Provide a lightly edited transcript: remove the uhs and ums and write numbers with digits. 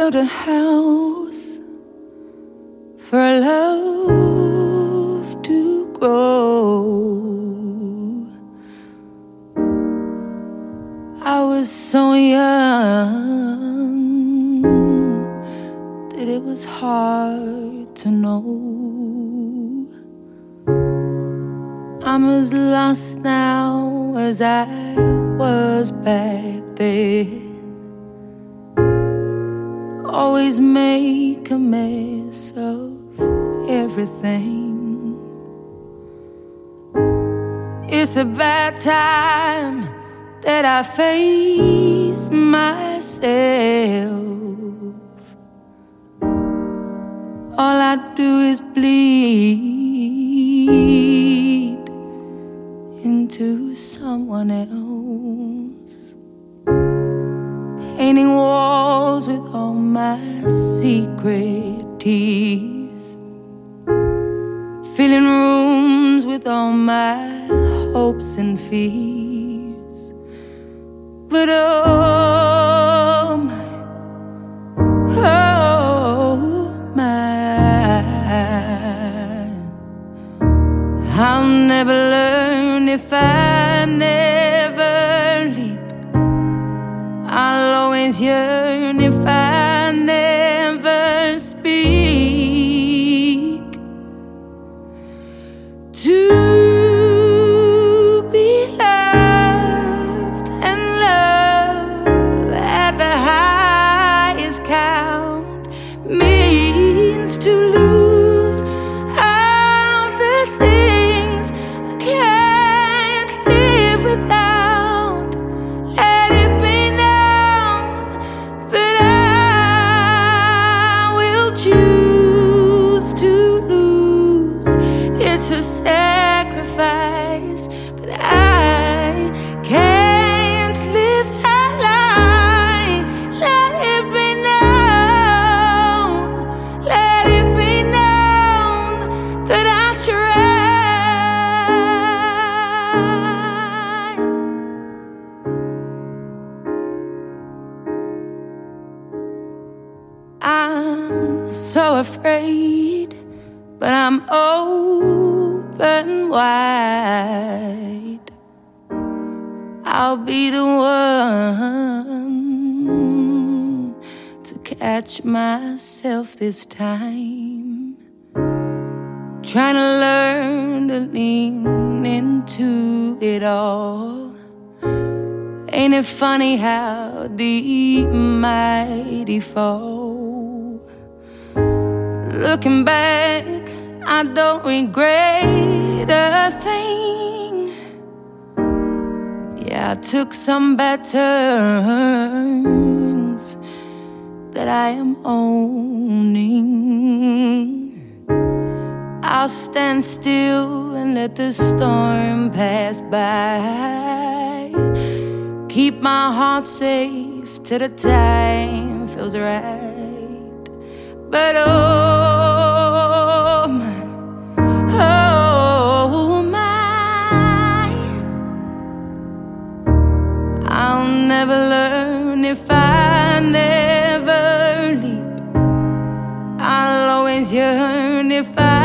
built a house for love to grow. I was so young that it was hard to know. I'm as lost now as I was back then. Always make a mess of everything. It's a bad time that I face myself. All I do is bleed into someone else, painting walls with all my secret tears, filling rooms with all my hopes and fears. But oh my, I'll never learn if I never leap. I'll always yearn if I never speak. To be loved and love at the highest count means to lose all the things I can't live without. Let it be known that I will choose to lose. It's a sacrifice, but I can't live that lie. Let it be known, let it be known that I tried. I'm so afraid, but I'm open wide. I'll be the one to catch myself this time, trying to learn to lean into it all. Ain't it funny how deep mighty fall? Looking back, I don't regret a thing. Yeah, I took some bad turns that I am owning. I'll stand still and let the storm pass by. Keep my heart safe till the time feels right. But oh my, I'll never learn if I never leap. I'll always yearn if I